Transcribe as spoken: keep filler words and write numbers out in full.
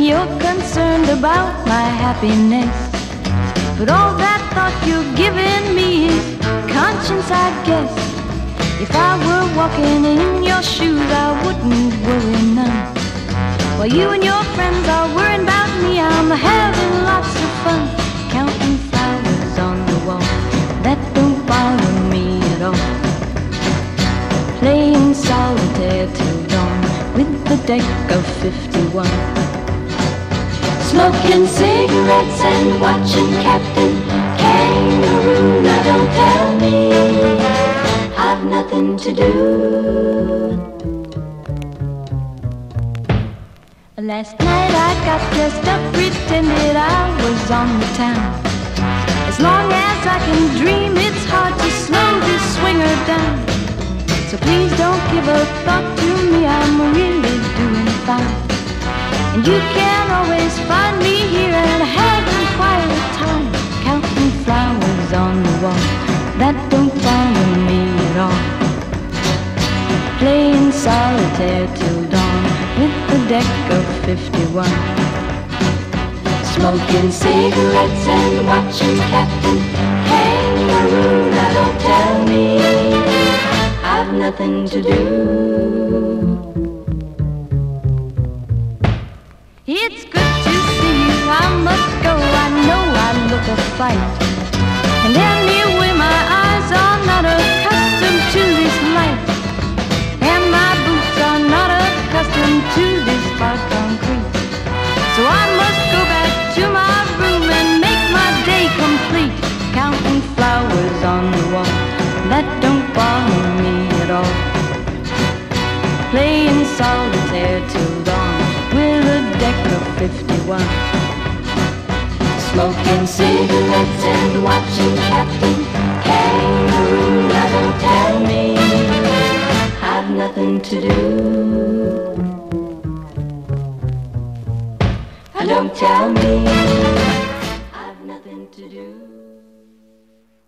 you're concerned about my happiness. But all that thought you're giving me is conscience, I guess. If I were walking in your shoes, I wouldn't worry none. While you and your friends are worrying about me, I'm having lots of fun, counting flowers on the wall that don't bother me at all. Playing solitaire till dawn with the deck of fifty-one. Smoking cigarettes and watching Captain Kangaroo. Now don't tell me I've nothing to do. Last night I got dressed up, pretended I was on the town. As long as I can dream, it's hard to slow this swinger down. So please don't give a thought to me, I'm really doing fine. And you can always find me here and having quiet time, counting flowers on the wall that don't bother me at all. Playing solitaire till dawn with the deck of fifty-one. Smoking cigarettes and watching Captain Kangaroo. Now don't tell me I've nothing to do. It's good to see you, I must go, I know I look a fight. And anyway my eyes are not accustomed to this light, and my boots are not accustomed to this hard concrete. So I must go back to my room and make my day complete, counting flowers on the wall that don't bother me at all. Playing solitaire till dawn with a deck of fifty-one. Smoking cigarettes and watching Captain Kangaroo. Now don't tell me I've nothing to do. Don't tell me